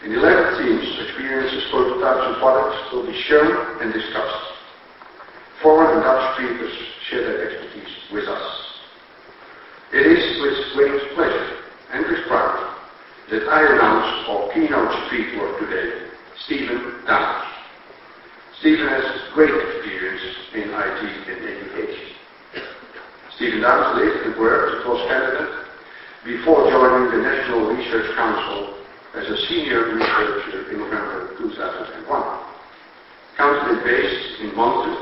In 11 themes, experiences, prototypes and products will be shown and discussed. Foreign and Dutch speakers share their expertise with us. It is with great pleasure and with pride that I announce our keynote speaker of today, Stephen Downes. Stephen has great experience in IT and education. Stephen Downes lived and worked across Canada before joining the National Research Council as a senior researcher in November 2001. Council is based in Moncton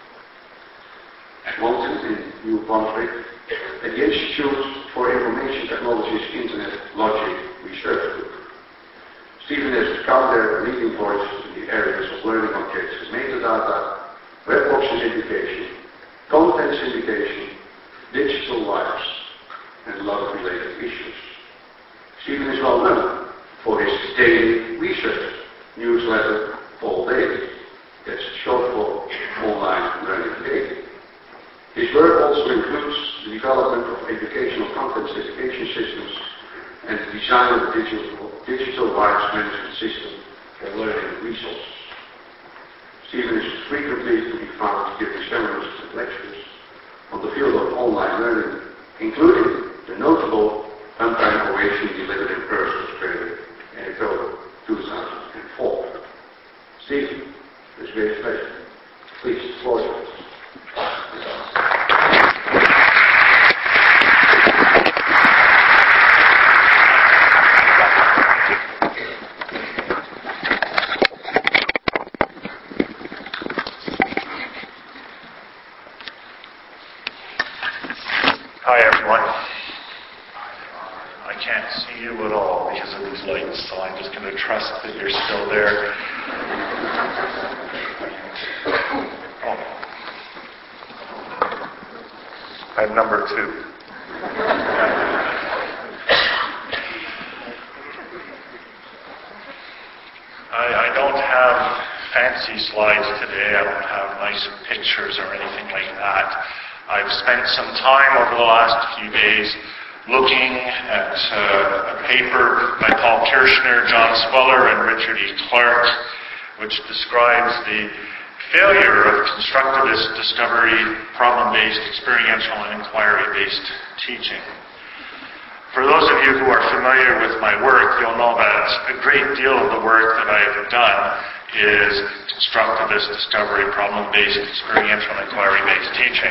in New Brunswick, at the Institute for Information Technology's Internet Logic Research Group. Stephen has become their leading voice in the areas of learning objects, metadata, webbox in education, content syndication, digital lives, and a lot of related issues. Stephen is well known for his daily research newsletter, All Day. That's short for Online Learning Daily. His work also includes the development of educational content syndication systems and the design of a digital rights management system for learning resources. Stephen is frequently to be found giving seminars and lectures on the field of online learning, including the notable Runtime Oration delivered in Perth, Australia in October 2004. Stephen, it's a great pleasure. Please, the floor is yours. Hi everyone. I can't see you at all because of these lights, so I'm just going to trust that you're still there. Oh. I'm number 2. I don't have fancy slides today. I don't have nice pictures or anything like that. I've spent some time over the last few days looking at a paper by Paul Kirchner, John Sweller, and Richard E. Clark, which describes the failure of constructivist discovery, problem-based, experiential, and inquiry-based teaching. For those of you who are familiar with my work, you'll know that a great deal of the work that I've done is constructivist discovery, problem-based, experiential, and inquiry-based teaching.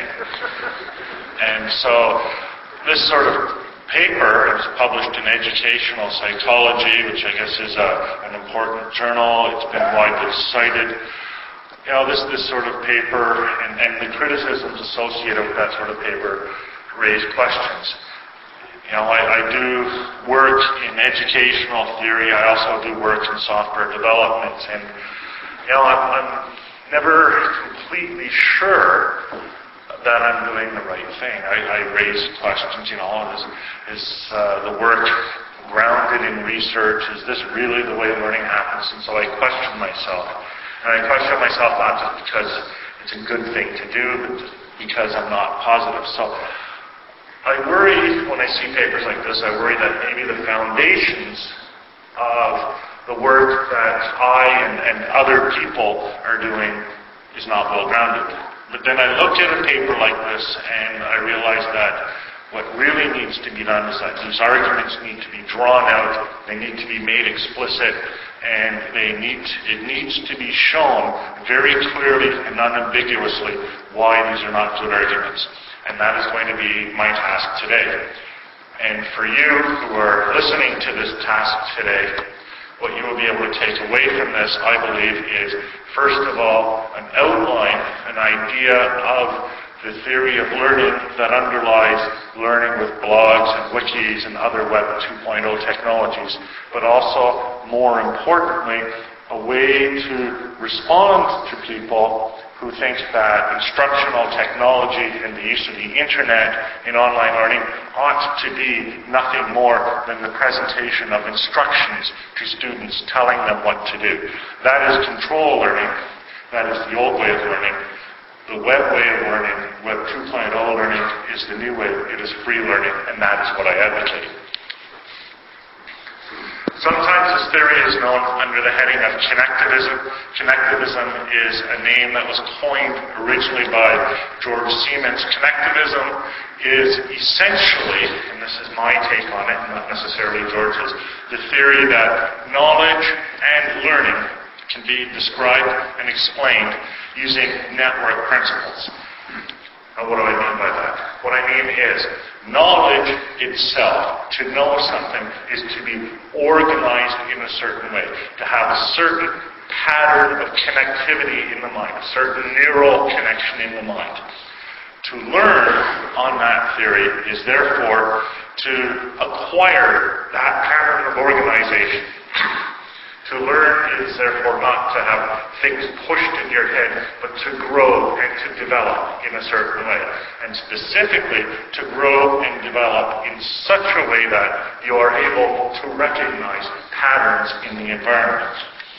And so this sort of paper is published in Educational Psychology, which I guess is an important journal. It's been widely cited. You know, this sort of paper and the criticisms associated with that sort of paper raise questions. You know, I do work in educational theory. I also do work in software development. And, you know, I'm never completely sure that I'm doing the right thing. I raise questions, you know, is the work grounded in research? Is this really the way learning happens? And so I question myself. And I question myself not just because it's a good thing to do, but just because I'm not positive. So I worry when I see papers like this, I worry that maybe the foundations of the work that I and other people are doing is not well grounded. But then I looked at a paper like this and I realized that what really needs to be done is that these arguments need to be drawn out, they need to be made explicit, and it needs to be shown very clearly and unambiguously why these are not good arguments. And that is going to be my task today. And for you who are listening to this task today, what you will be able to take away from this, I believe, is, first of all, an outline, an idea of the theory of learning that underlies learning with blogs and wikis and other Web 2.0 technologies, but also, more importantly, a way to respond to people who think that instructional technology and the use of the internet in online learning ought to be nothing more than the presentation of instructions to students telling them what to do. That is control learning. That is the old way of learning. The web way of learning, Web 2.0 learning, is the new way. It is free learning, and that is what I advocate. Sometimes this theory is known under the heading of connectivism. Connectivism is a name that was coined originally by George Siemens. Connectivism is essentially, and this is my take on it, not necessarily George's, the theory that knowledge and learning can be described and explained using network principles. Now, what do I mean by that? What I mean is, knowledge itself, to know something, is to be organized in a certain way, to have a certain pattern of connectivity in the mind, a certain neural connection in the mind. To learn on that theory is therefore to acquire that pattern of organization. To learn is therefore not to have things pushed in your head, but to grow and to develop in a certain way. And specifically, to grow and develop in such a way that you are able to recognize patterns in the environment.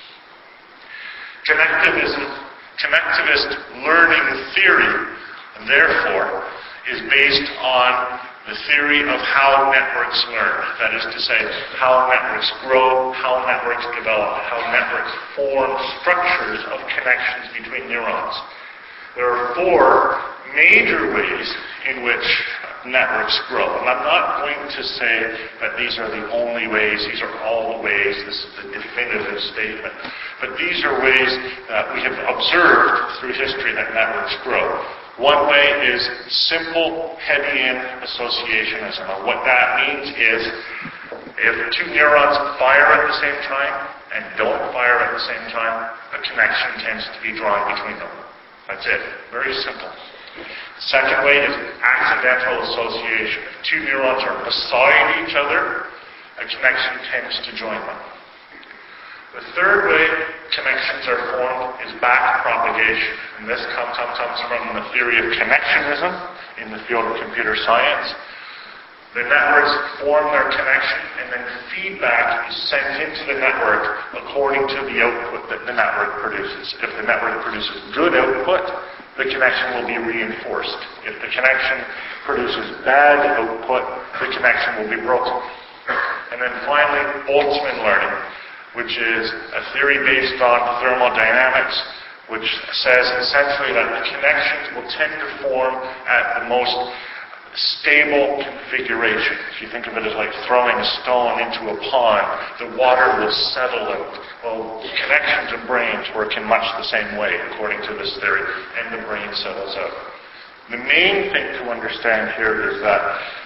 Connectivist learning theory, therefore, is based on the theory of how networks learn. That is to say, how networks grow, how networks develop, how networks form structures of connections between neurons. There are four major ways in which networks grow. And I'm not going to say that these are the only ways, these are all the ways, this is the definitive statement. But these are ways that we have observed through history that networks grow. One way is simple head-in associationism. And what that means is, if two neurons fire at the same time and don't fire at the same time, a connection tends to be drawn between them. That's it. Very simple. The second way is accidental association. If two neurons are beside each other, a connection tends to join them. The third way connections are formed is back propagation. And this comes from the theory of connectionism in the field of computer science. The networks form their connection, and then feedback is sent into the network according to the output that the network produces. If the network produces good output, the connection will be reinforced. If the connection produces bad output, the connection will be broken. And then finally, Boltzmann learning, which is a theory based on thermodynamics, which says essentially that the connections will tend to form at the most stable configuration. If you think of it as like throwing a stone into a pond, the water will settle out. Well, connections of brains work in much the same way, according to this theory, and the brain settles out. The main thing to understand here is that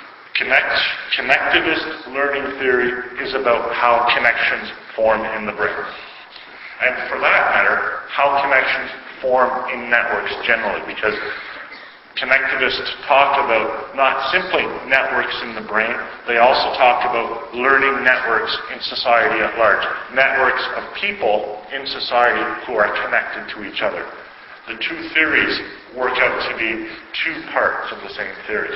connectivist learning theory is about how connections form in the brain. And for that matter, how connections form in networks generally, because connectivists talk about not simply networks in the brain, they also talk about learning networks in society at large, networks of people in society who are connected to each other. The two theories work out to be two parts of the same theory.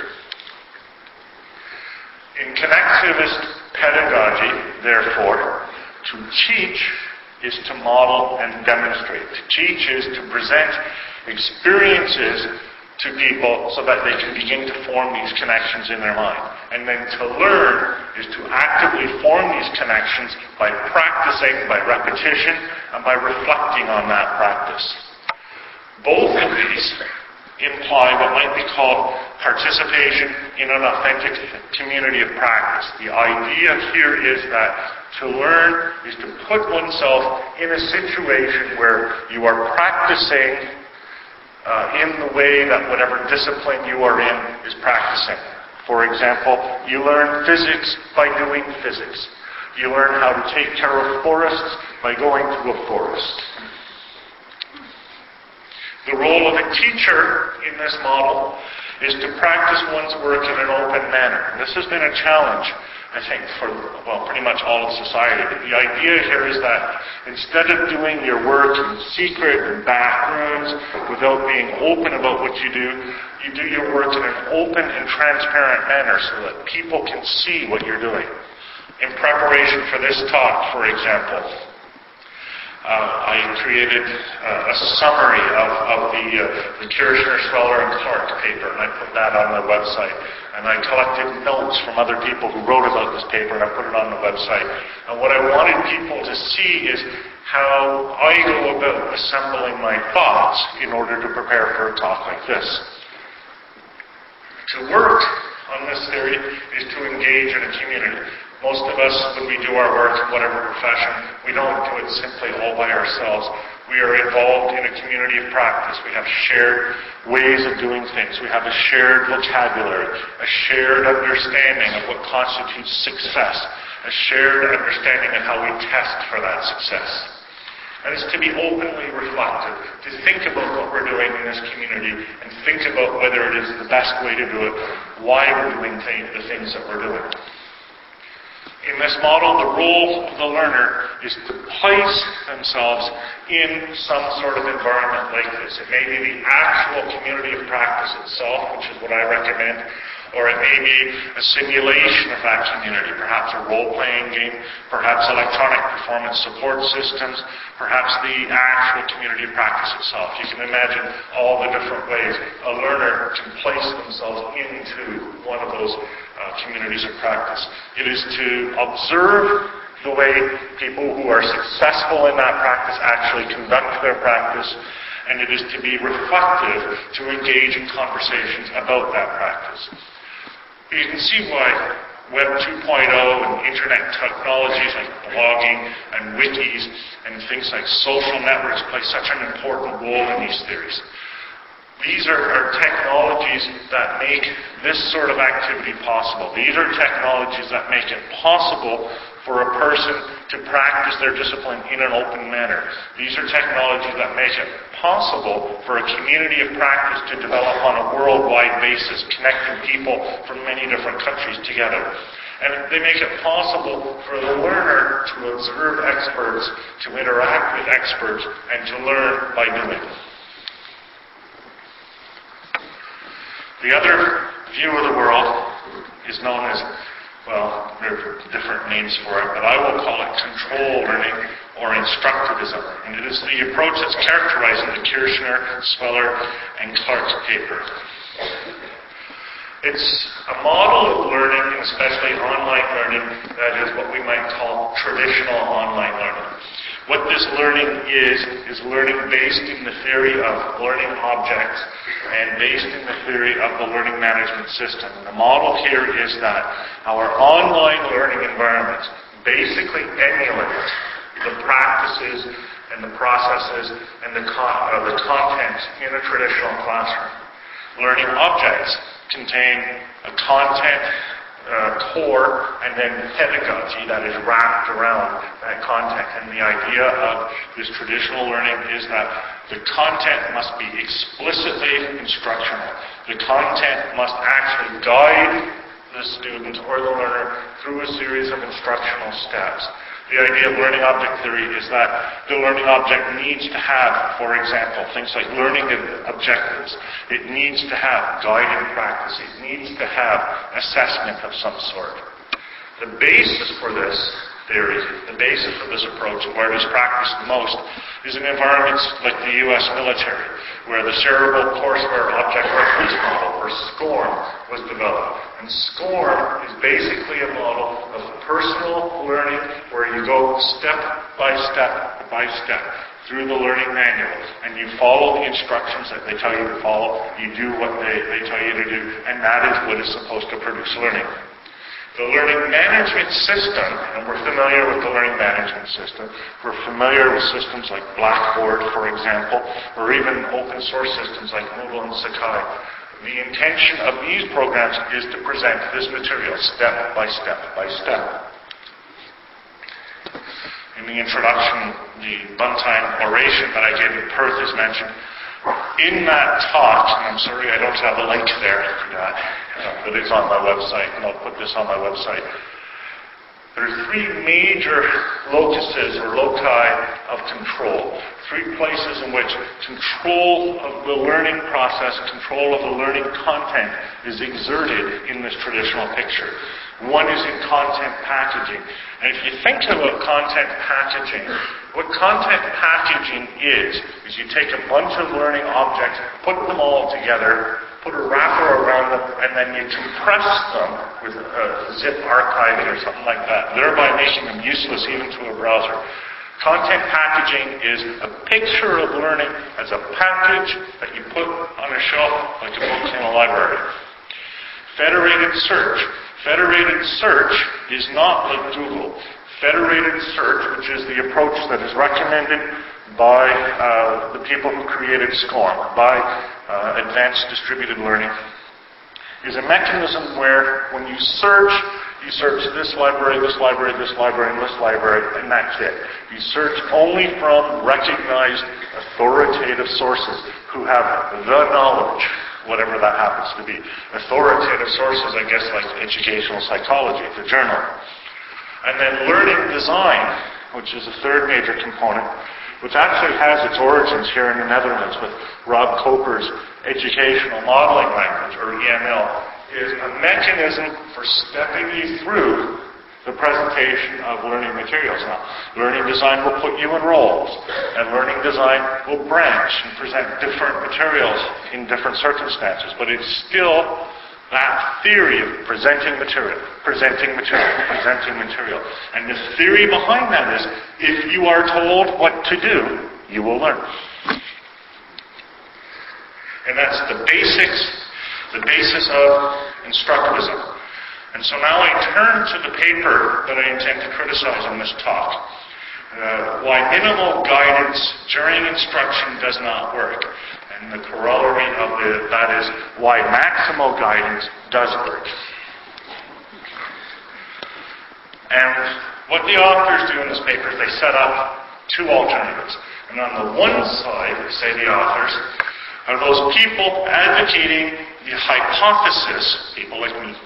In connectivist pedagogy, therefore, to teach is to model and demonstrate. To teach is to present experiences to people so that they can begin to form these connections in their mind. And then to learn is to actively form these connections by practicing, by repetition, and by reflecting on that practice. Both of these imply what might be called participation in an authentic community of practice. The idea here is that to learn is to put oneself in a situation where you are practicing in the way that whatever discipline you are in is practicing. For example, you learn physics by doing physics. You learn how to take care of forests by going to a forest. The role of a teacher in this model is to practice one's work in an open manner. This has been a challenge, I think, for, pretty much all of society. The idea here is that instead of doing your work in secret in back rooms without being open about what you do your work in an open and transparent manner so that people can see what you're doing. In preparation for this talk, for example, I created a summary of the Kirchner, Sweller, and Clark paper, and I put that on the website. And I collected notes from other people who wrote about this paper, and I put it on the website. And what I wanted people to see is how I go about assembling my thoughts in order to prepare for a talk like this. To work on this theory is to engage in a community. Most of us, when we do our work in whatever profession, we don't do it simply all by ourselves. We are involved in a community of practice. We have shared ways of doing things. We have a shared vocabulary, a shared understanding of what constitutes success, a shared understanding of how we test for that success. And it's to be openly reflective, to think about what we're doing in this community and think about whether it is the best way to do it, why we're doing the things that we're doing. In this model, the role of the learner is to place themselves in some sort of environment like this. It may be the actual community of practice itself, which is what I recommend, or it may be a simulation of that community, perhaps a role-playing game, perhaps electronic performance support systems, perhaps the actual community of practice itself. You can imagine all the different ways a learner can place themselves into one of those communities of practice. It is to observe the way people who are successful in that practice actually conduct their practice, and it is to be reflective, to engage in conversations about that practice. You can see why Web 2.0 and internet technologies like blogging and wikis and things like social networks play such an important role in these theories. These are technologies that make this sort of activity possible. These are technologies that make it possible for a person to practice their discipline in an open manner. These are technologies that make it possible for a community of practice to develop on a worldwide basis, connecting people from many different countries together. And they make it possible for the learner to observe experts, to interact with experts, and to learn by doing. The other view of the world is known as, well, there are different names for it, but I will call it control learning or instructivism. And it is the approach that's characterizing the Kirchner, Sweller, and Clark paper. It's a model of learning, and especially online learning, that is what we might call traditional online learning. What this learning is learning based in the theory of learning objects and based in the theory of the learning management system. And the model here is that our online learning environments basically emulate the practices and the processes and the content in a traditional classroom. Learning objects contain a content core and then pedagogy that is wrapped around that content. And the idea of this traditional learning is that the content must be explicitly instructional. The content must actually guide the student or the learner through a series of instructional steps. The idea of learning object theory is that the learning object needs to have, for example, things like learning objectives. It needs to have guided practice. It needs to have assessment of some sort. The basis for this theory, the basis for this approach, and where it is practiced most, is in environments like the U.S. military, where the Cerebral Courseware Object Reference Model, or SCORM, was developed. And SCORM is basically a model of personal learning where you go step by step through the learning manual, and you follow the instructions that they tell you to follow, you do what they tell you to do, and that is what is supposed to produce learning. The learning management system, and we're familiar with the learning management system, we're familiar with systems like Blackboard, for example, or even open source systems like Moodle and Sakai. The intention of these programs is to present this material step by step by step. In the introduction, the Buntime oration that I gave in Perth is mentioned. In that talk, and I'm sorry I don't have a link there for that, but it's on my website, and I'll put this on my website. There are three major locuses or loci of control three places in which control of the learning process, control of the learning content is exerted in this traditional picture. One is in content packaging. And if you think about content packaging, what content packaging is you take a bunch of learning objects, put them all together, put a wrapper around them, and then you compress them with zip archiving or something like that, thereby making them useless even to a browser. Content packaging is a picture of learning as a package that you put on a shelf like a book in a library. Federated search. Federated search is not like Google. Federated search, which is the approach that is recommended by the people who created SCORM, by Advanced Distributed Learning, is a mechanism where when you search this library, this library, this library, and this library, and that's it. You search only from recognized authoritative sources who have the knowledge, whatever that happens to be. Authoritative sources, I guess, like Educational Psychology, the journal. And then learning design, which is a third major component, which actually has its origins here in the Netherlands with Rob Koper's Educational Modeling Language, or EML, is a mechanism for stepping you through the presentation of learning materials. Now, learning design will put you in roles, and learning design will branch and present different materials in different circumstances, but it's still that theory of presenting material. And the theory behind that is, if you are told what to do, you will learn. And that's the basis of instructivism. And so now I turn to the paper that I intend to criticize in this talk. Why minimal guidance during instruction does not work. And the corollary of that is why maximal guidance does work. And what the authors do in this paper is they set up two alternatives. And on the one side, say the authors, are those people advocating the hypothesis, people like me,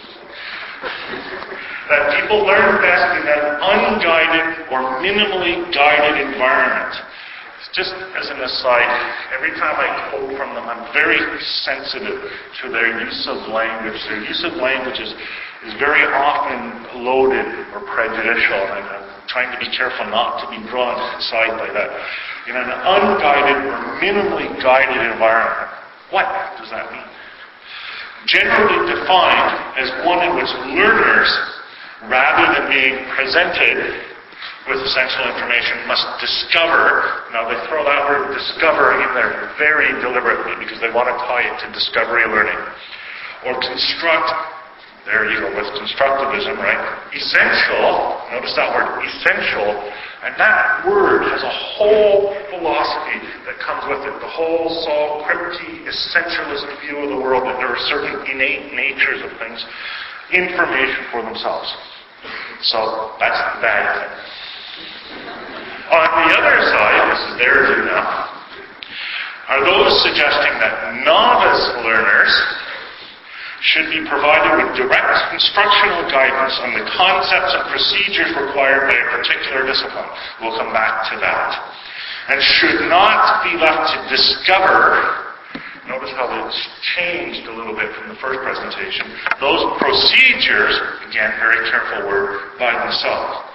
that people learn best in an unguided or minimally guided environment. Just as an aside, every time I quote from them, I'm very sensitive to their use of language. Their use of language is very often loaded or prejudicial, and I'm trying to be careful not to be drawn aside by that. In an unguided or minimally guided environment, what does that mean? Generally defined as one in which learners, rather than being presented with essential information, must discover. Now they throw that word discover in there very deliberately because they want to tie it to discovery learning. Or construct, there you go with constructivism, right? Essential, notice that word, essential, and that word has a whole philosophy that comes with it, the whole Saul Kripke essentialist view of the world, that there are certain innate natures of things, information for themselves. So that's the bad thing. On the other side, this is their view now, are those suggesting that novice learners should be provided with direct instructional guidance on the concepts and procedures required by a particular discipline. We'll come back to that. And should not be left to discover, notice how it's changed a little bit from the first presentation, those procedures, again, very careful word, by themselves.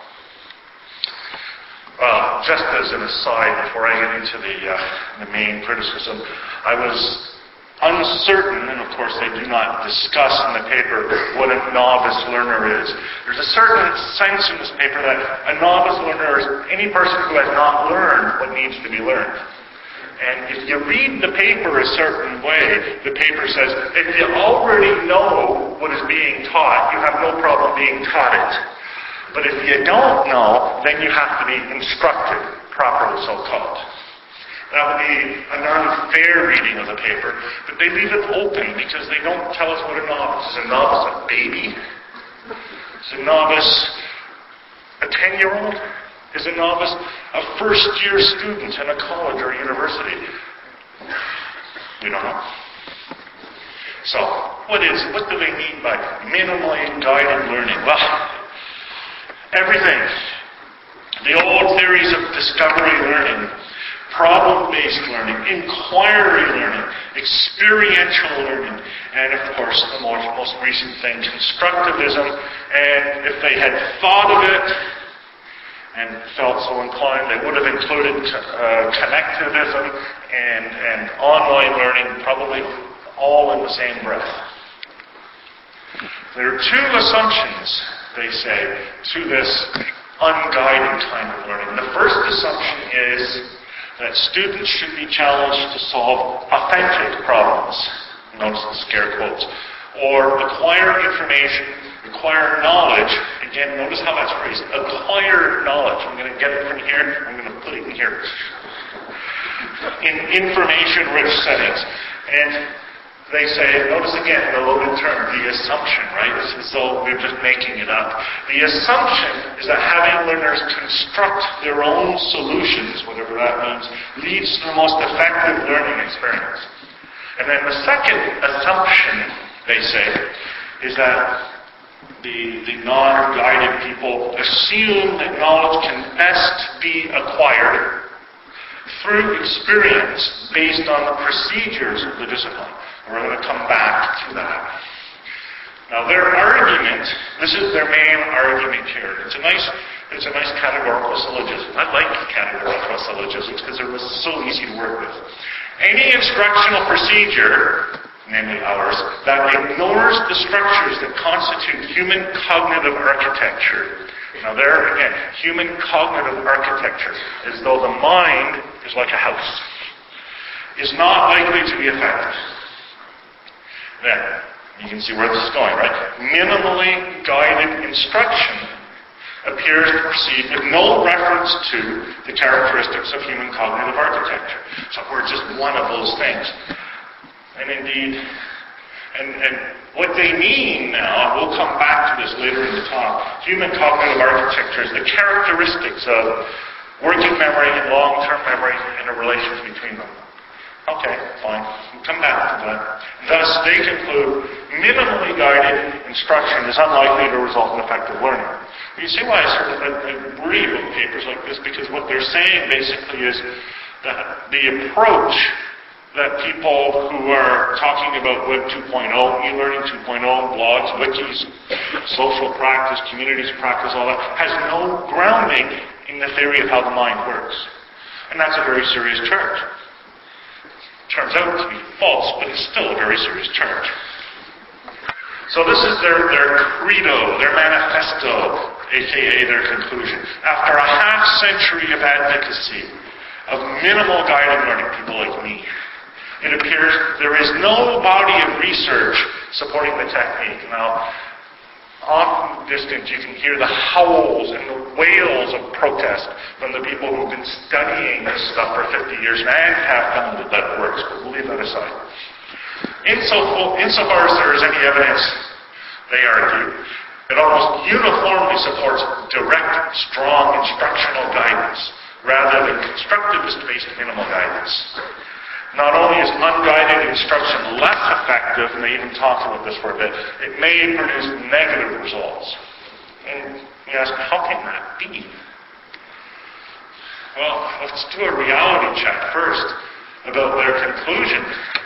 Just as an aside, before I get into the main criticism, I was uncertain, and of course they do not discuss in the paper what a novice learner is. There's a certain sense in this paper that a novice learner is any person who has not learned what needs to be learned. And if you read the paper a certain way, the paper says, if you already know what is being taught, you have no problem being taught it. But if you don't know, then you have to be instructed, properly so-called. That would be an unfair reading of the paper, but they leave it open because they don't tell us what a novice is. Is a novice a baby? Is a novice a 10-year-old? Is a novice a first-year student in a college or university? We don't know. So, what do they mean by minimally guided learning? Well, everything. The old theories of discovery learning problem-based learning, inquiry learning, experiential learning, and of course the most recent thing, constructivism. And if they had thought of it and felt so inclined, they would have included connectivism and online learning, probably all in the same breath. There are two assumptions, they say, to this unguided kind of learning. The first assumption is that students should be challenged to solve authentic problems, notice the scare quotes, or acquire information, acquire knowledge. Again, notice how that's phrased. Acquire knowledge. I'm going to get it from here, I'm going to put it in here. In information-rich settings. And they say, notice again the loaded term, the assumption, right? It's as though we're just making it up. The assumption is that having learners construct their own solutions, whatever that means, leads to the most effective learning experience. And then the second assumption, they say, is that the non-guided people assume that knowledge can best be acquired through experience based on the procedures of the discipline. We're going to come back to that. Now their argument, this is their main argument here. It's a nice categorical syllogism. I like categorical syllogisms because they're so easy to work with. Any instructional procedure, namely ours, that ignores the structures that constitute human cognitive architecture. Now there again, human cognitive architecture, as though the mind is like a house, is not likely to be effective. There, you can see where this is going, right? Minimally guided instruction appears to proceed with no reference to the characteristics of human cognitive architecture. So we're just one of those things. And indeed, and what they mean now, and we'll come back to this later in the talk, human cognitive architecture is the characteristics of working memory and long-term memory and the relations between them. Okay, fine. We'll come back to that. Thus, they conclude minimally guided instruction is unlikely to result in effective learning. You see why I worry about papers like this, because what they're saying basically is that the approach that people who are talking about Web 2.0, e-learning 2.0, blogs, wikis, social practice, communities practice, all that, has no grounding in the theory of how the mind works. And that's a very serious charge. Turns out to be false, but it's still a very serious charge. So this is their credo, their manifesto, aka their conclusion. After a half-century of advocacy of minimal guided learning, people like me, it appears there is no body of research supporting the technique. Now, often distant, you can hear the howls and the wails of protest from the people who've been studying this stuff for 50 years and have found that that works, but we'll leave that aside. Insofar as there is any evidence, they argue, it almost uniformly supports direct, strong instructional guidance rather than constructivist-based minimal guidance. Not only is unguided instruction less effective, and they even talk about this for a bit, it may produce negative results. And you ask, how can that be? Well, let's do a reality check first about their conclusion.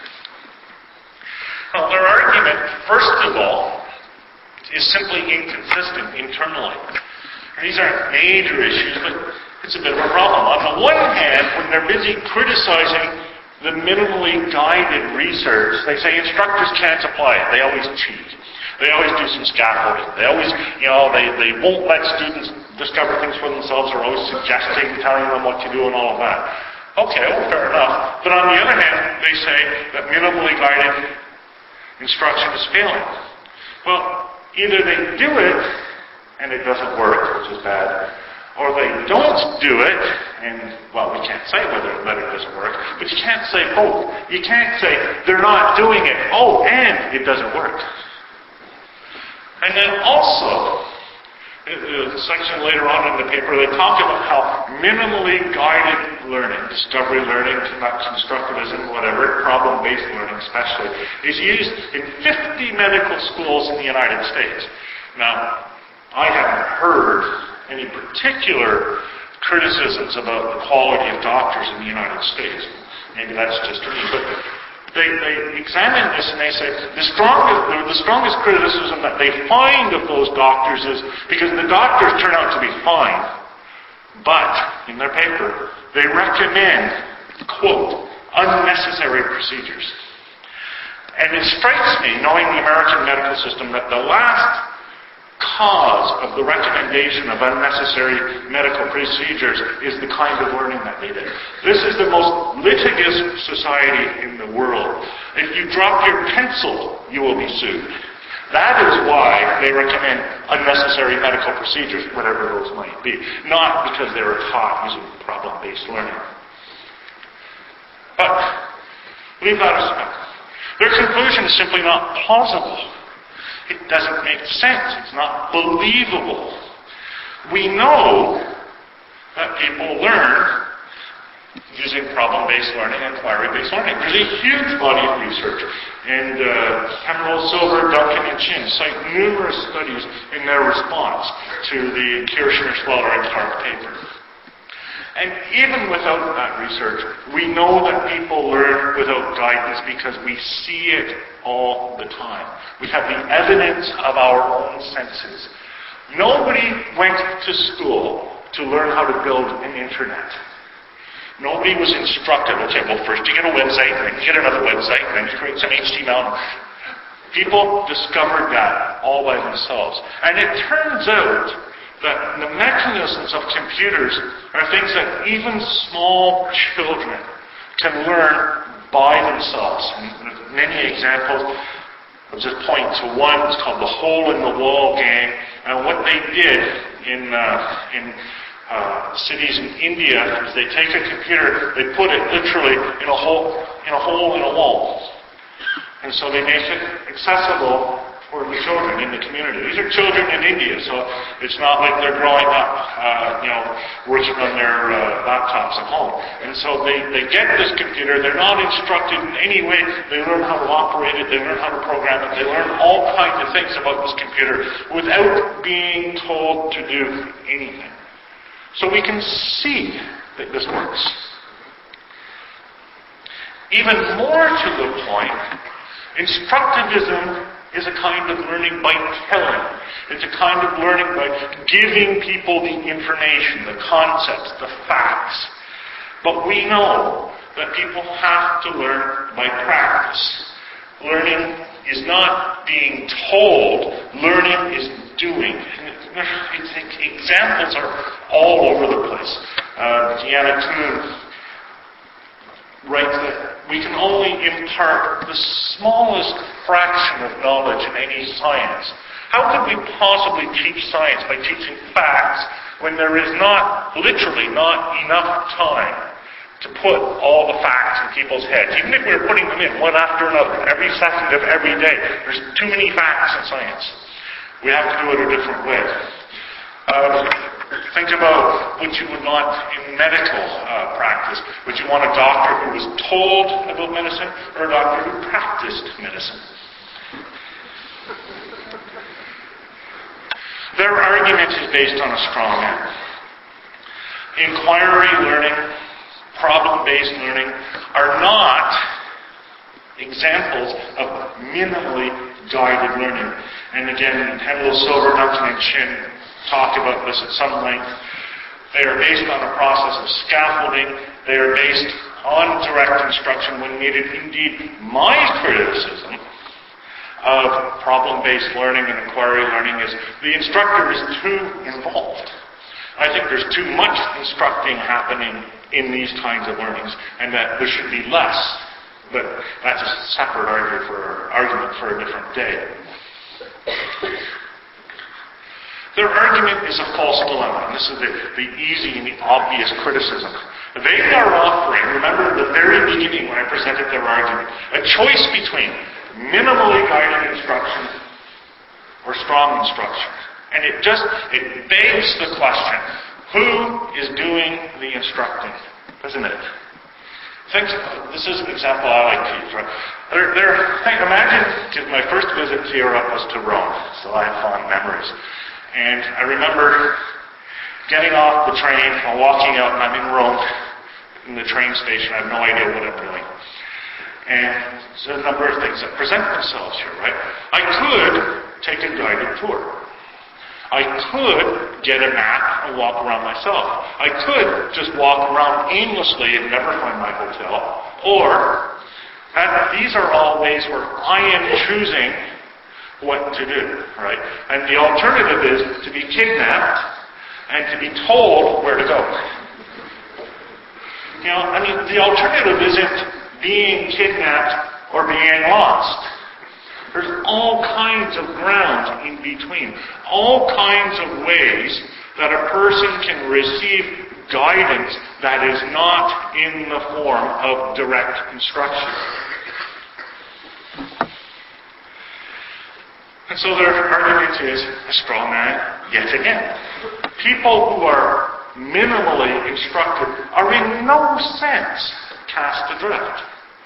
Well, their argument, first of all, is simply inconsistent internally. These aren't major issues, but it's a bit of a problem. On the one hand, when they're busy criticizing the minimally guided research, they say instructors can't apply it. They always cheat. They always do some scaffolding. They always, they won't let students discover things for themselves. They're always suggesting, telling them what to do and all of that. Okay, well, fair enough. But on the other hand, they say that minimally guided instruction is failing. Well, either they do it and it doesn't work, which is bad, or they don't do it, and, well, we can't say whether it doesn't work, but you can't say both. You can't say they're not doing it, and it doesn't work. And then also, the section later on in the paper, they talk about how minimally guided learning, discovery learning, constructivism, whatever, problem-based learning especially, is used in 50 medical schools in the United States. Now, I haven't heard any particular criticisms about the quality of doctors in the United States. Maybe that's just me, but they examine this and they say the strongest criticism that they find of those doctors is because the doctors turn out to be fine, but in their paper they recommend, quote, unnecessary procedures. And it strikes me, knowing the American medical system, that the last cause of the recommendation of unnecessary medical procedures is the kind of learning that they did. This is the most litigious society in the world. If you drop your pencil, you will be sued. That is why they recommend unnecessary medical procedures, whatever those might be, not because they were taught using problem-based learning. But leave that aside. Their conclusion is simply not plausible. It doesn't make sense. It's not believable. We know that people learn using problem-based learning and inquiry-based learning. There's a huge body of research. And Hemlow, Silver, Duncan, and Chin cite numerous studies in their response to the Kirshner, Schweller, and Clark paper. And even without that research, we know that people learn without guidance because we see it all the time. We have the evidence of our own senses. Nobody went to school to learn how to build an internet. Nobody was instructed, okay, well, first you get a website, and then you get another website, and then you create some HTML. People discovered that all by themselves. And it turns out that the mechanisms of computers are things that even small children can learn by themselves. And there's many examples. I'll just point to one. It's called the Hole in the Wall game. And what they did in cities in India is they take a computer, they put it literally in a hole in a wall. And so they make it accessible for the children in the community. These are children in India, so it's not like they're growing up, working on their laptops at home. And so they get this computer, they're not instructed in any way, they learn how to operate it, they learn how to program it, they learn all kinds of things about this computer without being told to do anything. So we can see that this works. Even more to the point, instructivism is a kind of learning by telling. It's a kind of learning by giving people the information, the concepts, the facts. But we know that people have to learn by practice. Learning is not being told, learning is doing. And examples are all over the place. Deanna Kuhn writes that we can only impart the smallest fraction of knowledge in any science. How could we possibly teach science by teaching facts when there is literally not enough time to put all the facts in people's heads? Even if we were putting them in one after another, every second of every day, there's too many facts in science. We have to do it a different way. Think about what you would want in medical practice. Would you want a doctor who was told about medicine or a doctor who practiced medicine? Their argument is based on a straw man. Inquiry learning, problem-based learning are not examples of minimally guided learning. And again, Hemlow, Silver, Duncan, and Chin talk about this at some length. They are based on a process of scaffolding. They are based on direct instruction when needed. Indeed, my criticism of problem-based learning and inquiry learning is the instructor is too involved. I think there's too much instructing happening in these kinds of learnings, and that there should be less. But that's a separate argument for a different day. Their argument is a false dilemma, and this is the easy and the obvious criticism. They are offering, remember at the very beginning when I presented their argument, a choice between minimally guided instruction or strong instruction. And it begs the question, who is doing the instructing? Doesn't it? This is an example I like to use. Right? Imagine, because my first visit to Europe was to Rome, so I have fond memories. And I remember getting off the train, I'm walking out, and I'm in Rome, in the train station. I have no idea what I'm doing. And there's a number of things that present themselves here, right? I could take a guided tour. I could get a map and walk around myself. I could just walk around aimlessly and never find my hotel. Or, these are all ways where I am choosing what to do, right? And the alternative is to be kidnapped and to be told where to go. You know, I mean, the alternative isn't being kidnapped or being lost. There's all kinds of ground in between. All kinds of ways that a person can receive guidance that is not in the form of direct instruction. And so their argument is a straw man yet again. People who are minimally instructed are in no sense cast adrift.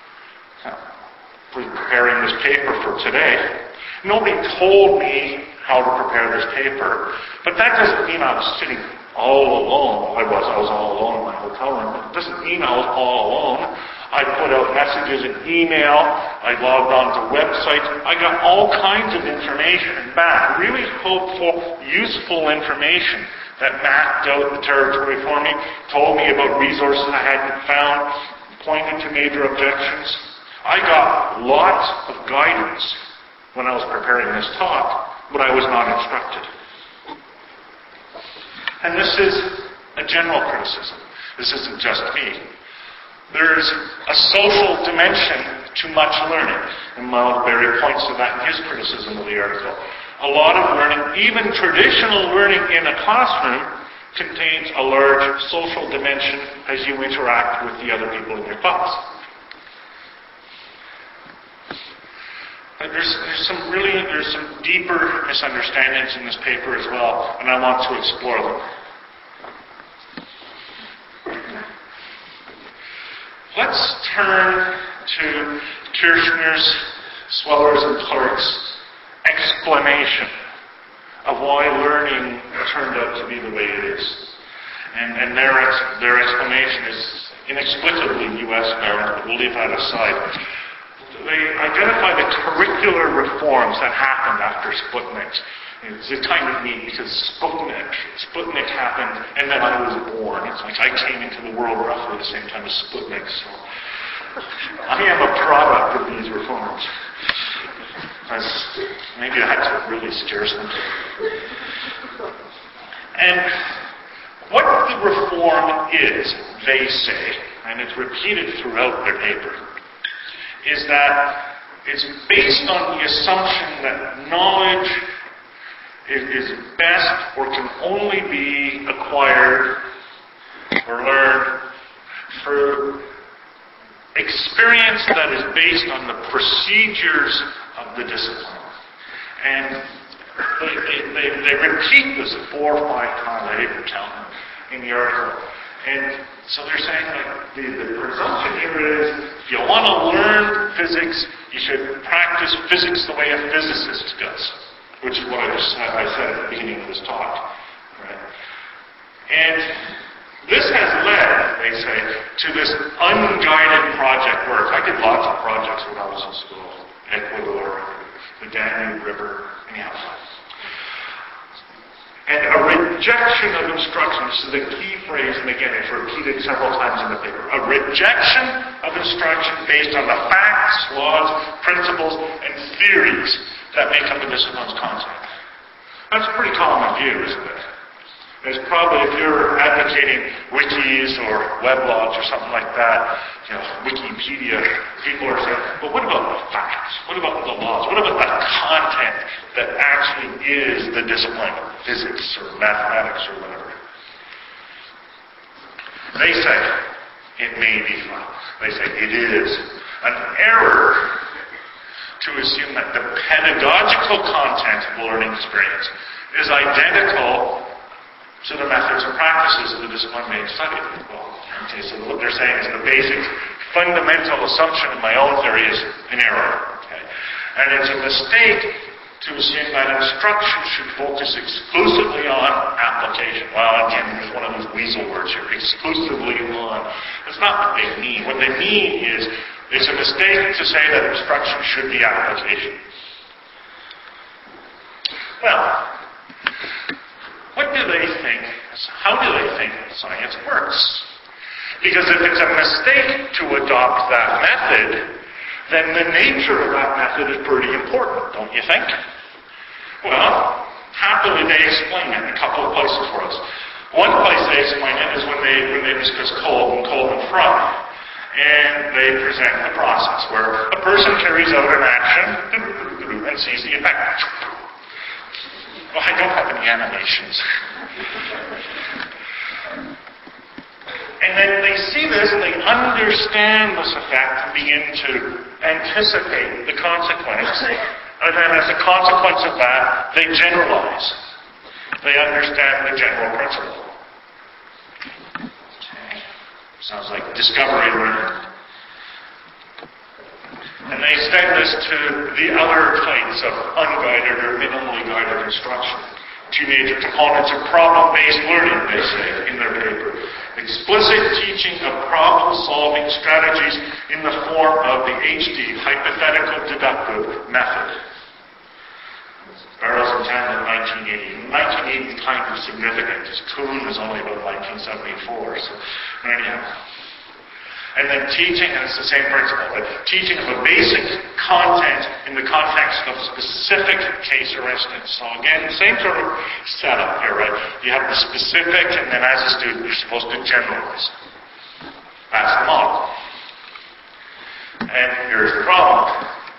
Preparing this paper for today, nobody told me how to prepare this paper, but that doesn't mean I was sitting all alone. I was all alone in my hotel room. It doesn't mean I was all alone. I put out messages in email. I logged on to websites. I got all kinds of information back, really hopeful, useful information that mapped out the territory for me, told me about resources I hadn't found, pointed to major objections. I got lots of guidance when I was preparing this talk, but I was not instructed. And this is a general criticism. This isn't just me. There's a social dimension to much learning, and Miles Berry points to that in his criticism of the article. A lot of learning, even traditional learning in a classroom, contains a large social dimension as you interact with the other people in your class. There's some deeper misunderstandings in this paper as well, and I want to explore them. Let's turn to Kirchner's, Sweller's, and Clark's explanation of why learning turned out to be the way it is. And their explanation is inexplicably US-bound, but we'll leave that aside. They identify the curricular reforms that happened after Sputnik. It's kind of neat because Sputnik happened and then I was born. It's like I came into the world roughly the same time as Sputnik, so I am a product of these reforms. Maybe that's what really scares them. And what the reform is, they say, and it's repeated throughout their paper, is that it's based on the assumption that knowledge is best or can only be acquired or learned through experience that is based on the procedures of the discipline. And they repeat this 4 or 5 times, I didn't count them, in the article. And so they're saying that the presumption here is if you want to learn physics, you should practice physics the way a physicist does, which is what I said at the beginning of this talk. Right? And this has led, they say, to this unguided project work. I did lots of projects when I was in school. Ecuador, the Danube River, anyhow. And a rejection of instruction, this is a key phrase, and again, it's repeated several times in the paper. A rejection of instruction based on the facts, laws, principles, and theories that make up a discipline's content. That's a pretty common view, isn't it? There's probably, if you're advocating wikis or weblogs or something like that, Wikipedia, people are saying, but what about the facts? What about the laws? What about the content that actually is the discipline of physics or mathematics or whatever? They say it may be fun. They say it is an error to assume that the pedagogical content of the learning experience is identical to the methods and practices of the discipline being studied. Well, okay, so what they're saying is the basic fundamental assumption in my own theory is an error. Okay? And it's a mistake to assume that instruction should focus exclusively on application. Well, again, there's one of those weasel words here, exclusively on. That's not what they mean. What they mean is, it's a mistake to say that instruction should be application. Well, what do they think? How do they think science works? Because if it's a mistake to adopt that method, then the nature of that method is pretty important, don't you think? Well, happily they explain it in a couple of places for us. One place they explain it is when they discuss Kolb and Frum, and they present the process where a person carries out an action and sees the effect. Well, I don't have any animations. And then they see this and they understand this effect and begin to anticipate the consequence. And then as a consequence of that, they generalize. They understand the general principle. Okay. Sounds like discovery learning. And they extend this to the other types of unguided or minimally guided instruction. Two major components of problem-based learning, they say in their paper. Explicit teaching of problem-solving strategies in the form of the HD, hypothetical deductive method. Barrows and Tamlin, 1980. 1980 is kind of significant, because Kuhn was only about 1974. So, anyhow. And then teaching, and it's the same principle, right? Teaching of a basic content in the context of a specific case or instance. So again, same sort of setup here, right? You have the specific, and then as a student, you're supposed to generalize. That's the model. And here's the problem.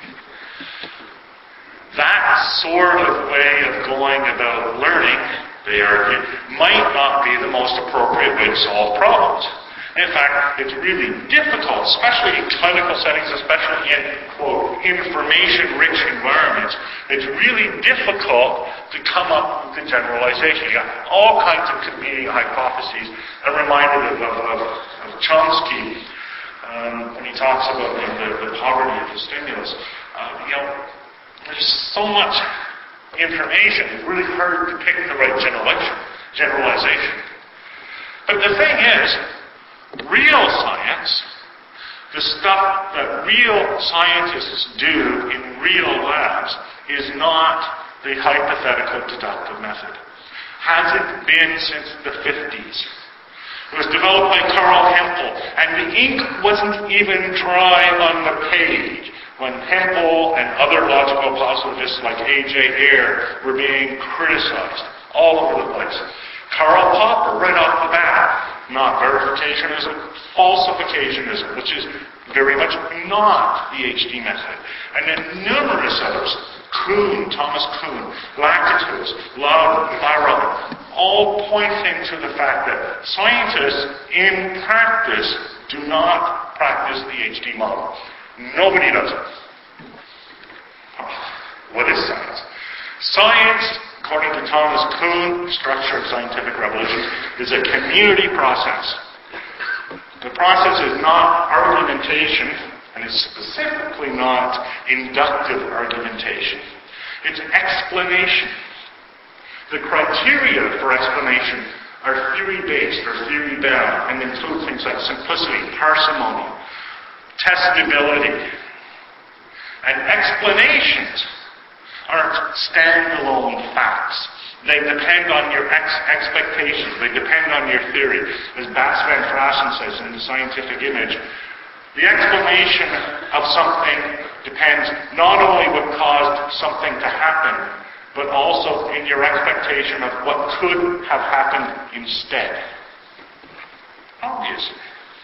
That sort of way of going about learning, they argue, might not be the most appropriate way to solve problems. In fact, it's really difficult, especially in clinical settings, especially in, quote, information-rich environments, it's really difficult to come up with a generalization. You got all kinds of competing hypotheses. I'm reminded of Chomsky when he talks about the poverty of the stimulus. There's so much information, it's really hard to pick the right generalization. But the thing is, real science, the stuff that real scientists do in real labs, is not the hypothetical deductive method. Hasn't been since the 50s. It was developed by Carl Hempel, and the ink wasn't even dry on the page when Hempel and other logical positivists like A.J. Ayer were being criticized all over the place. Karl Popper, right off the bat, not verificationism, falsificationism, which is very much not the HD method. And then numerous others, Kuhn, Thomas Kuhn, Lakatos, Loudon, Thyroid, all pointing to the fact that scientists in practice do not practice the HD model. Nobody does it. What is science? Science, according to Thomas Kuhn, Structure of Scientific Revolution, is a community process. The process is not argumentation, and it's specifically not inductive argumentation. It's explanation. The criteria for explanation are theory-based or theory-bound and include things like simplicity, parsimony, testability. And explanations aren't standalone facts. They depend on your expectations. They depend on your theory. As Bas van Fraassen says in The Scientific Image, the explanation of something depends not only what caused something to happen, but also in your expectation of what could have happened instead. Obviously.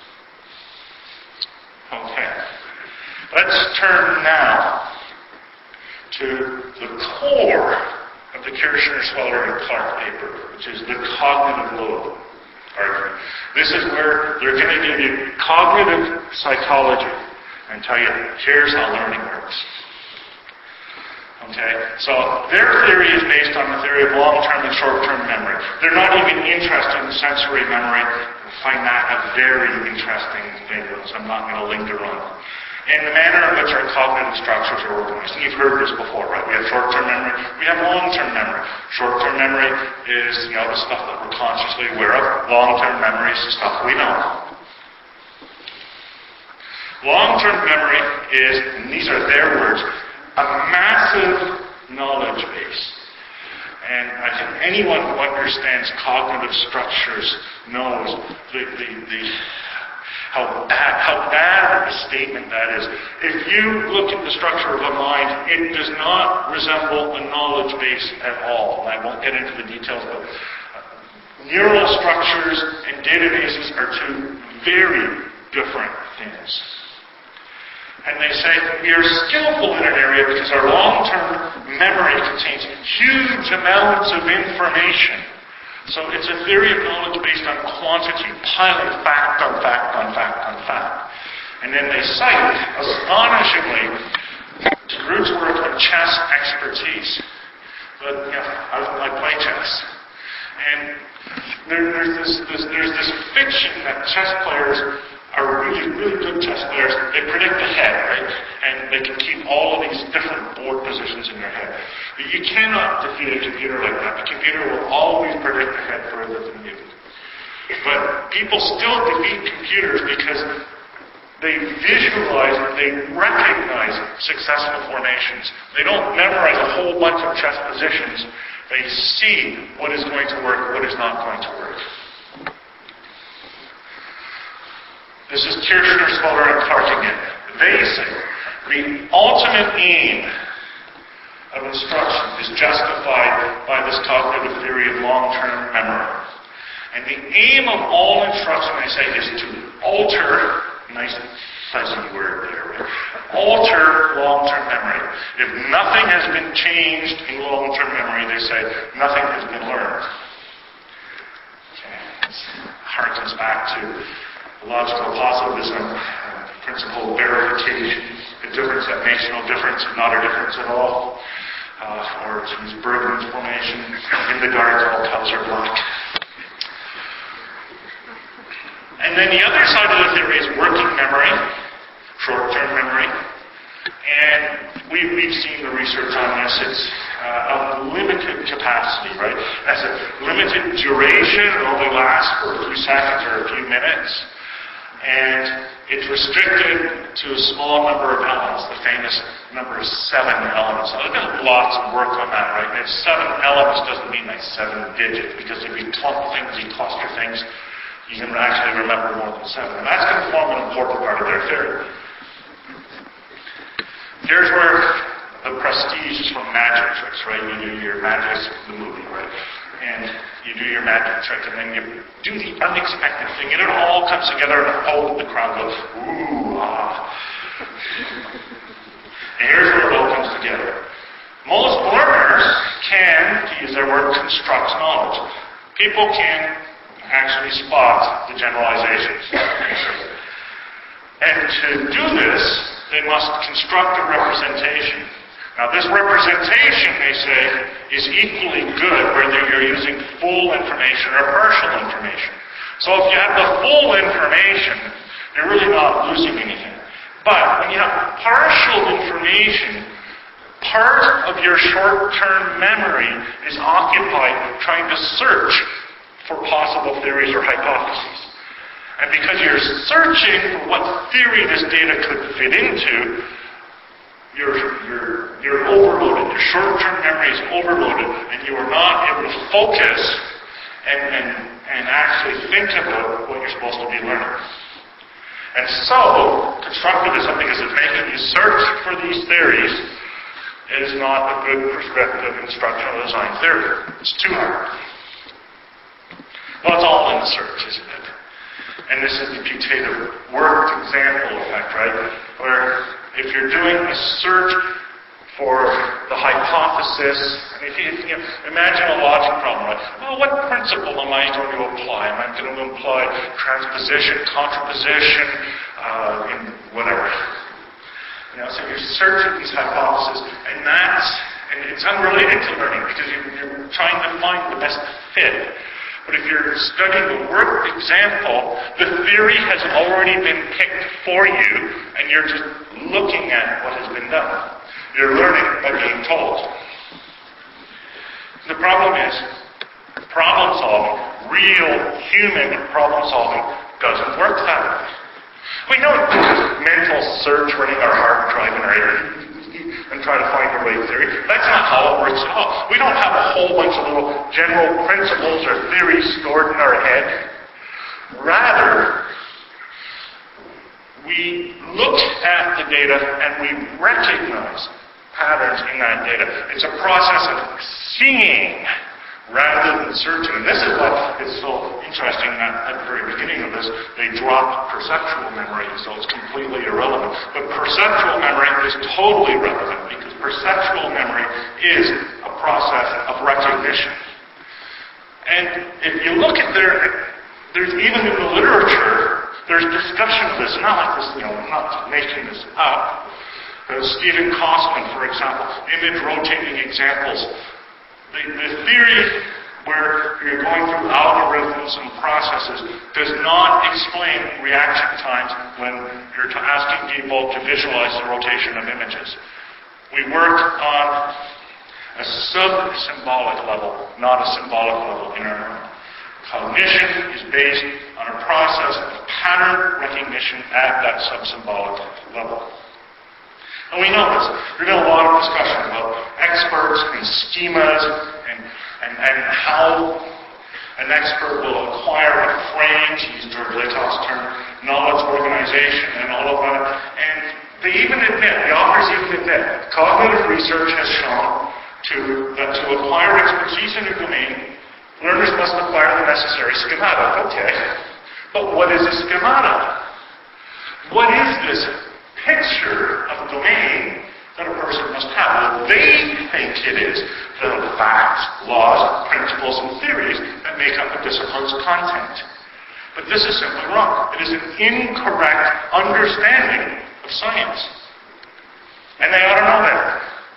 Okay. Let's turn now to the core of the Kirshner, Sweller, and Clark paper, which is the cognitive load argument. This is where they're going to give you cognitive psychology and tell you, here's how learning works. Okay? So their theory is based on the theory of long-term and short-term memory. They're not even interested in sensory memory. I find that a very interesting thing, which I'm not going to linger on. and the manner in which our cognitive structures are organized. And you've heard this before, right? We have short-term memory, we have long-term memory. Short-term memory is, the stuff that we're consciously aware of. Long-term memory is the stuff we know. Long-term memory is, and these are their words, a massive knowledge base. And I think anyone who understands cognitive structures knows how bad a statement that is. If you look at the structure of a mind, it does not resemble a knowledge base at all. And I won't get into the details, but neural structures and databases are two very different things. And they say we are skillful in an area because our long-term memory contains huge amounts of information. So it's a theory of knowledge based on quantity, piling fact on fact on fact on fact. And then they cite, astonishingly, Groot's work on chess expertise. But, I play chess. And there's this fiction that chess players are really, really good chess players. They predict ahead, right? And they can keep all of these different board positions in their head. But you cannot defeat a computer like that. The computer will always predict ahead further than you. But people still defeat computers because they visualize, they recognize successful formations. They don't memorize a whole bunch of chess positions. They see what is going to work, what is not going to work. This is Kirchner, Sculler, and Clark again. They say the ultimate aim of instruction is justified by this cognitive theory of long-term memory. And the aim of all instruction, they say, is to alter, nice fuzzy word there, right? Alter long-term memory. If nothing has been changed in long-term memory, they say, nothing has been learned. Okay. This harkens back to logical positivism, principle of verification, a difference that makes no difference is not a difference at all, or to use Bergman's formation, in the dark all cows are black. And then the other side of the theory is working memory, short-term memory, and we've seen the research on this. It's of limited capacity, right? It has a limited duration, it only lasts for a few seconds or a few minutes. And it's restricted to a small number of elements, the famous number of 7 elements. Now, there's been lots of work on that, right? And if 7 elements doesn't mean like 7 digits, because if you clump things, you cluster things, you can actually remember more than 7. And that's going to form an important part of their theory. Here's where the prestige is from magic tricks, right? You do your magic, the movie, right? And you do your magic trick, and then you do the unexpected thing, and it all comes together, and the crowd goes, ooh, ah. And here's where it all comes together. Most learners can, to use their word, construct knowledge. People can actually spot the generalizations. And to do this, they must construct a representation. Now, this representation, they say, is equally good whether you're using full information or partial information. So if you have the full information, you're really not losing anything. But when you have partial information, part of your short-term memory is occupied with trying to search for possible theories or hypotheses. And because you're searching for what theory this data could fit into, you're overloaded. Your short-term memory is overloaded, and you are not able to focus and actually think about what you're supposed to be learning. And so, constructivism, because it's making you search for these theories, is not a good prescriptive instructional design theory. It's too hard. Well, it's all in the search, isn't it? And this is the putative worked example effect, right? Where if you're doing a search for the hypothesis, and if you imagine a logic problem, right? Well, what principle am I going to apply? Am I going to apply transposition, contraposition, in whatever? So you're searching these hypotheses, and it's unrelated to learning because you're trying to find the best fit. But if you're studying the worked example, the theory has already been picked for you, and you're just looking at what has been done. You're learning by being told. The problem is, problem solving, real human problem solving, doesn't work that way. We don't mental search running our hard drive in our head and try to find your way theory. That's not how it works at all. We don't have a whole bunch of little general principles or theories stored in our head. Rather, we look at the data and we recognize patterns in that data. It's a process of seeing rather than searching. And this is what is so interesting that at the very beginning of this, they dropped perceptual memory, so it's completely irrelevant. But perceptual memory is totally relevant because perceptual memory is a process of recognition. And if you look at there's even in the literature, there's discussion of this, not like this, I'm not making this up. Stephen Kosman, for example, image rotating examples. The theory where you're going through algorithms and processes does not explain reaction times when you're asking people to visualize the rotation of images. We work on a sub-symbolic level, not a symbolic level in our mind. Cognition is based on a process of pattern recognition at that sub-symbolic level. And we know this. There's been a lot of discussion about experts and schemas and how an expert will acquire a frame, to use George Latof's term, knowledge organization and all of that. And they even admit, the authors even admit, cognitive research has shown that to acquire expertise in a domain, learners must acquire the necessary schemata. Okay. But what is a schemata? What is this picture of a domain that a person must have? Well, they think it is the facts, laws, principles, and theories that make up a discipline's content. But this is simply wrong. It is an incorrect understanding of science. And they ought to know better.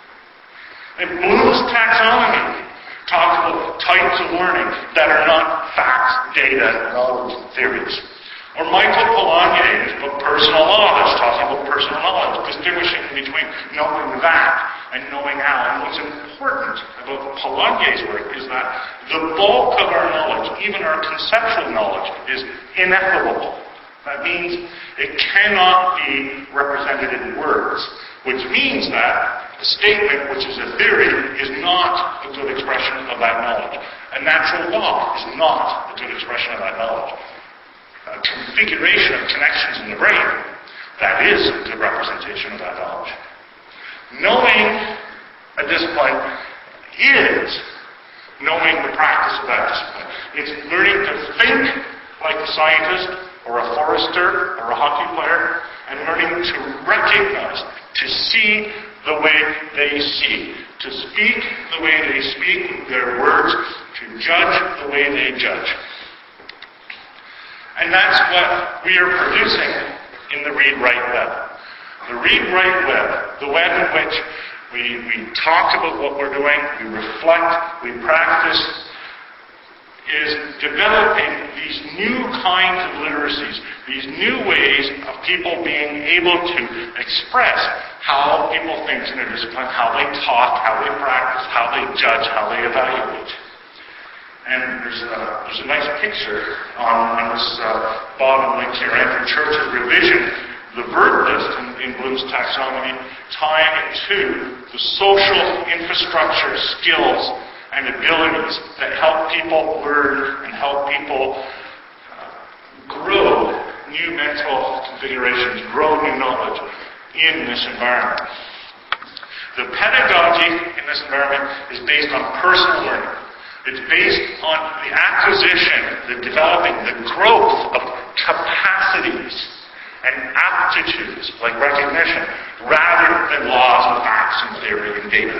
And Bloom's taxonomy talks about types of learning that are not facts, data, knowledge, and theories. Or Michael Polanyi in his book Personal Knowledge, talking about personal knowledge, distinguishing between knowing that and knowing how. And what's important about Polanyi's work is that the bulk of our knowledge, even our conceptual knowledge, is ineffable. That means it cannot be represented in words, which means that a statement, which is a theory, is not a good expression of that knowledge. A natural law is not a good expression of that knowledge. A configuration of connections in the brain, that is a good representation of that knowledge. Knowing a discipline is knowing the practice of that discipline. It's learning to think like a scientist or a forester or a hockey player, and learning to recognize, to see the way they see, to speak the way they speak with their words, to judge the way they judge. And that's what we are producing in the Read-Write Web. The Read-Write Web, the web in which we talk about what we're doing, we reflect, we practice, is developing these new kinds of literacies, these new ways of people being able to express how people think in a discipline, how they talk, how they practice, how they judge, how they evaluate. And there's a nice picture on this bottom link here. Andrew Church's revision, the verb list in Bloom's taxonomy, tying it to the social infrastructure, skills, and abilities that help people learn and help people grow new mental configurations, grow new knowledge in this environment. The pedagogy in this environment is based on personal learning. It's based on the acquisition, the developing, the growth of capacities and aptitudes, like recognition, rather than laws and facts and theory and data.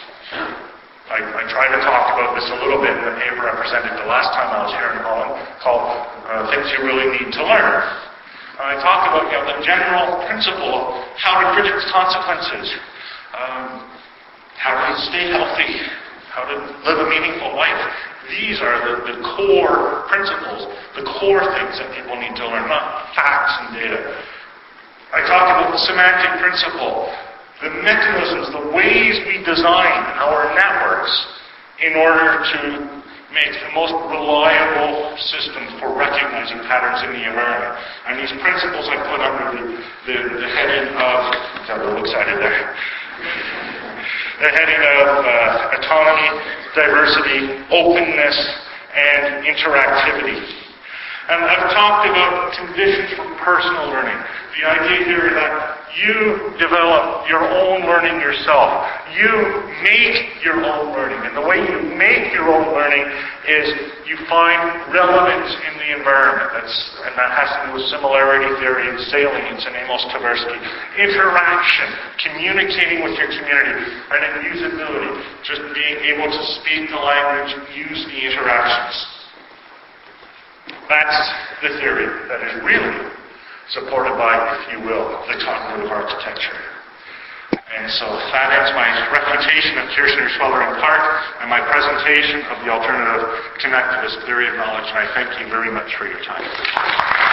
I tried to talk about this a little bit in the paper I presented the last time I was here in Holland, called Things You Really Need to Learn. I talked about the general principle of how to predict consequences, how to stay healthy, how to live a meaningful life. These are the core principles, the core things that people need to learn, not facts and data. I talked about the semantic principle, the mechanisms, the ways we design our networks in order to make the most reliable system for recognizing patterns in the environment. And these principles I put under the heading of, got a little excited there, the heading of autonomy, diversity, openness, and interactivity. And I've talked about conditions for personal learning. The idea here is that you develop your own learning yourself. You make your own learning. And the way you make your own learning is you find relevance in the environment. And that has to do with similarity theory and salience and Amos Tversky. Interaction, communicating with your community, and then usability, just being able to speak the language, use the interactions. That's the theory that is really supported by, if you will, the cognitive architecture. And so that ends my refutation of Kirchner, Schweller, and Clark, and my presentation of the alternative connectivist theory of knowledge, and I thank you very much for your time.